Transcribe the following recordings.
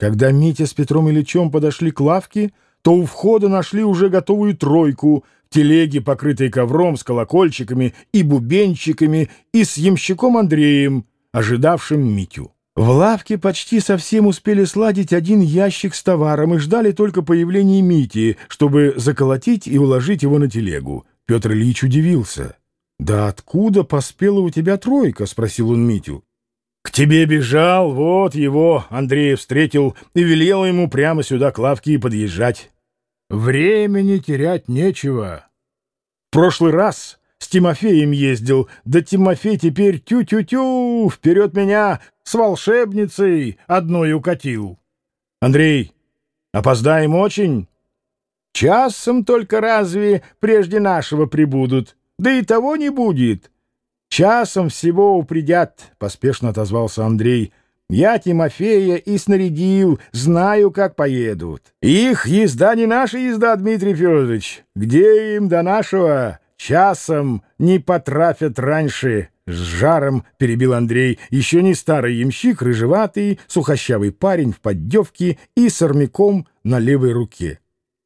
Когда Митя с Петром Ильичем подошли к лавке, то у входа нашли уже готовую тройку в телеге, покрытой ковром с колокольчиками и бубенчиками, и с ямщиком Андреем, ожидавшим Митю. В лавке почти совсем успели сладить один ящик с товаром и ждали только появления Мити, чтобы заколотить и уложить его на телегу. Петр Ильич удивился. «Да откуда поспела у тебя тройка?» — спросил он Митю. «К тебе бежал, вот его Андрея встретил и велел ему прямо сюда к лавке и подъезжать. Времени терять нечего. В прошлый раз с Тимофеем ездил, да Тимофей теперь тю-тю-тю вперед меня с волшебницей одной укатил. Андрей, опоздаем очень? Часом только разве прежде нашего прибудут, да и того не будет. Часом всего упредят, — поспешно отозвался Андрей. Я Тимофея и снарядил, знаю, как поедут. Их езда не наша езда, Дмитрий Федорович. Где им до нашего? Часом не потрафят раньше. С жаром перебил Андрей, еще не старый ямщик, рыжеватый, сухощавый парень в поддевке и с армяком на левой руке.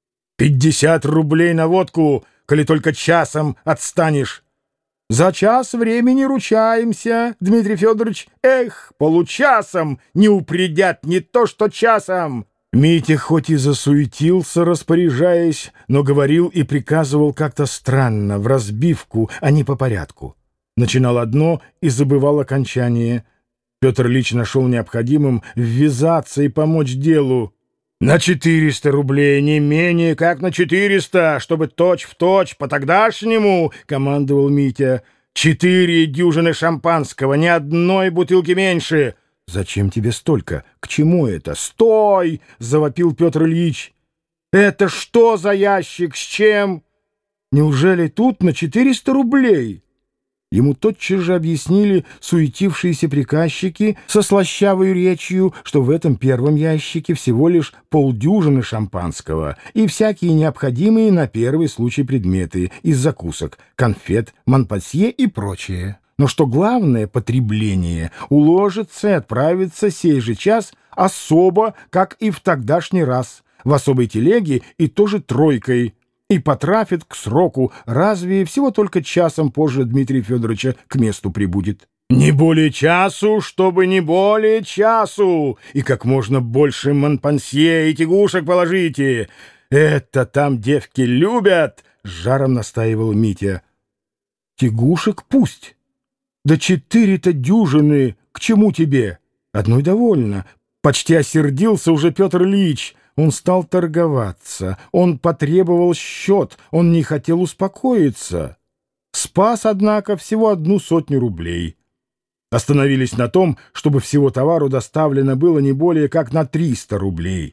50 рублей на водку, коли только часом отстанешь. За час времени ручаемся, Дмитрий Федорович. Эх, получасом не упредят, не то что часом. Митя хоть и засуетился, распоряжаясь, но говорил и приказывал как-то странно, в разбивку, а не по порядку. Начинал одно и забывал окончание. Петр Ильич нашел необходимым ввязаться и помочь делу. «На 400 рублей, не менее как на 400, чтобы точь-в-точь по-тогдашнему», — командовал Митя. 4 дюжины шампанского, ни одной бутылки меньше». «Зачем тебе столько? К чему это?» «Стой!» — завопил Петр Ильич. «Это что за ящик? С чем? Неужели тут на 400 рублей?» Ему тотчас же объяснили суетившиеся приказчики со слащавой речью, что в этом первом ящике всего лишь полдюжины шампанского и всякие необходимые на первый случай предметы из закусок, конфет, монпасье и прочее. Но что главное потребление уложится и отправится сей же час особо, как и в тогдашний раз, в особой телеге и тоже тройкой, и потрафит к сроку, разве всего только часом позже Дмитрия Федоровича к месту прибудет. Не более часу, чтобы не более часу, и как можно больше монпансье и тягушек положите. Это там девки любят, — с жаром настаивал Митя. Тягушек пусть. Да 4 дюжины, к чему тебе? Одной довольно. Почти осердился уже Петр Ильич. Он стал торговаться, он потребовал счет, он не хотел успокоиться. Спас, однако, всего 100 рублей. Остановились на том, чтобы всего товару доставлено было не более как на 300 рублей.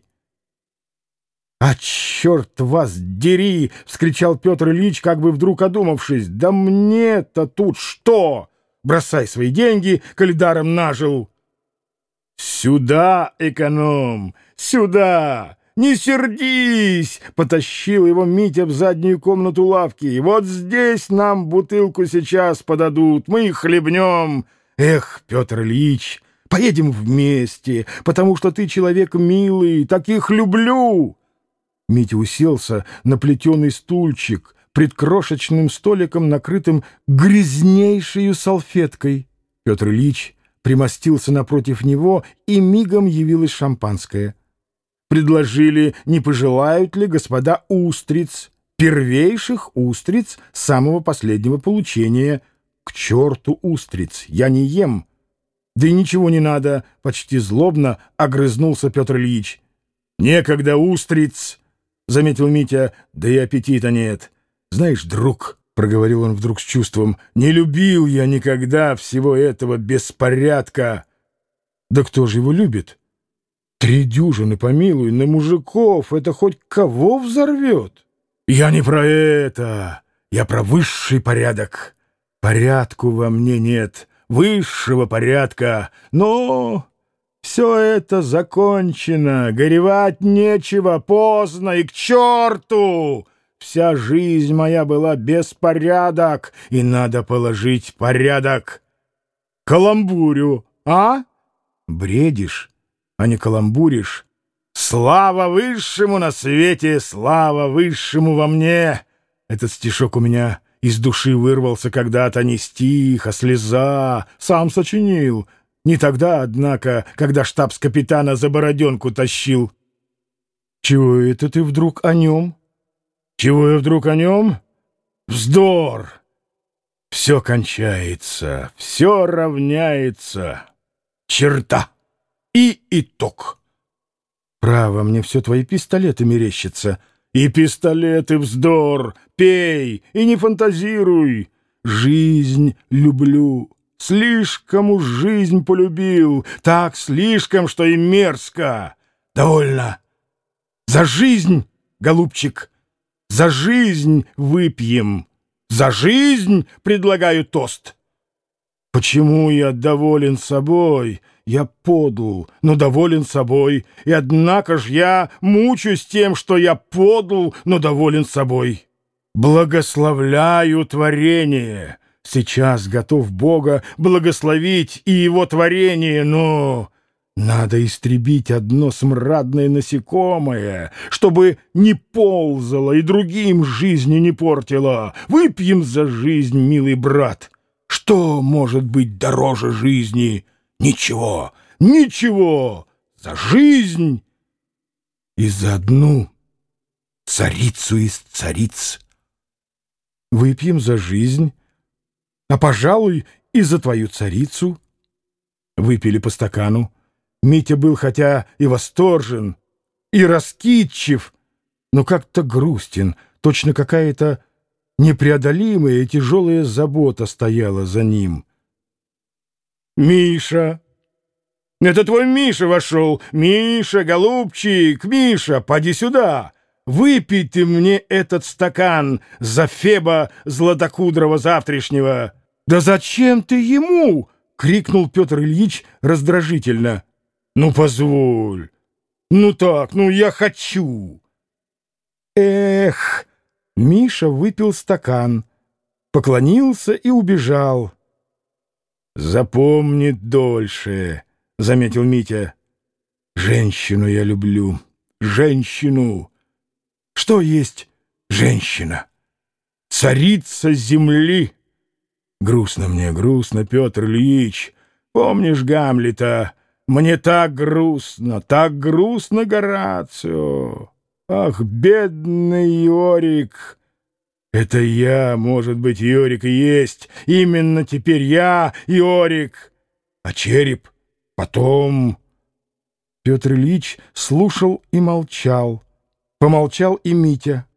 «А черт вас дери!» — вскричал Петр Ильич, как бы вдруг одумавшись. «Да мне-то тут что? Бросай свои деньги, коли даром нажил!» «Сюда, эконом! Сюда! Не сердись!» — потащил его Митя в заднюю комнату лавки. «Вот здесь нам бутылку сейчас подадут, мы их хлебнем. Эх, Петр Ильич, поедем вместе, потому что ты человек милый, таких люблю!» Митя уселся на плетеный стульчик пред крошечным столиком, накрытым грязнейшей салфеткой. Петр Ильич примостился напротив него, и мигом явилось шампанское. Предложили, не пожелают ли господа устриц, первейших устриц самого последнего получения. К черту устриц, я не ем. Да и ничего не надо, почти злобно огрызнулся Петр Ильич. Некогда устриц, — заметил Митя, — да и аппетита нет. Знаешь, друг, — проговорил он вдруг с чувством, — не любил я никогда всего этого беспорядка. Да кто же его любит? 3 дюжины, помилуй, на мужиков это хоть кого взорвет. Я не про это, я про высший порядок. Порядку во мне нет, высшего порядка, но все это закончено, горевать нечего, поздно и к черту. Вся жизнь моя была беспорядок, и надо положить порядок. Каламбурю, а? Бредишь, а не каламбуришь. Слава высшему на свете, слава высшему во мне. Этот стишок у меня из души вырвался когда-то, не стих, а слеза. Сам сочинил. Не тогда, однако, когда штабс-капитана за бороденку тащил. Чего это ты вдруг о нем? Чего я вдруг о нем? Вздор! Все кончается, все равняется. Черта! И итог. Право, мне все твои пистолеты мерещатся. И пистолеты вздор. Пей и не фантазируй. Жизнь люблю. Слишком уж жизнь полюбил. Так слишком, что и мерзко. Довольно. За жизнь, голубчик, за жизнь выпьем. За жизнь предлагаю тост. Почему я доволен собой? Я подл, но доволен собой. И однако ж я мучусь тем, что я подл, но доволен собой. Благословляю творение. Сейчас готов Бога благословить и его творение, но надо истребить одно смрадное насекомое, чтобы не ползало и другим жизни не портило. Выпьем за жизнь, милый брат. Что может быть дороже жизни? Ничего, ничего. За жизнь и за одну царицу из цариц. Выпьем за жизнь, а, пожалуй, и за твою царицу. Выпили по стакану. Митя был хотя и восторжен, и раскидчив, но как-то грустен, точно какая-то непреодолимая и тяжелая забота стояла за ним. «Миша! Это твой Миша вошел! Миша, голубчик, Миша, поди сюда! Выпей ты мне этот стакан за Феба Златокудрого завтрашнего!» «Да зачем ты ему?» — крикнул Петр Ильич раздражительно. «Ну, позволь! Ну так, ну я хочу!» «Эх!» — Миша выпил стакан, поклонился и убежал. «Запомнит дольше», — заметил Митя. «Женщину я люблю, женщину. Что есть женщина? Царица земли. Грустно мне, грустно, Петр Ильич. Помнишь Гамлета? Мне так грустно, Горацио. Ах, бедный Иорик! Это я, может быть, Иорик и есть. Именно теперь я, Иорик. А череп потом...» Петр Ильич слушал и молчал. Помолчал и Митя.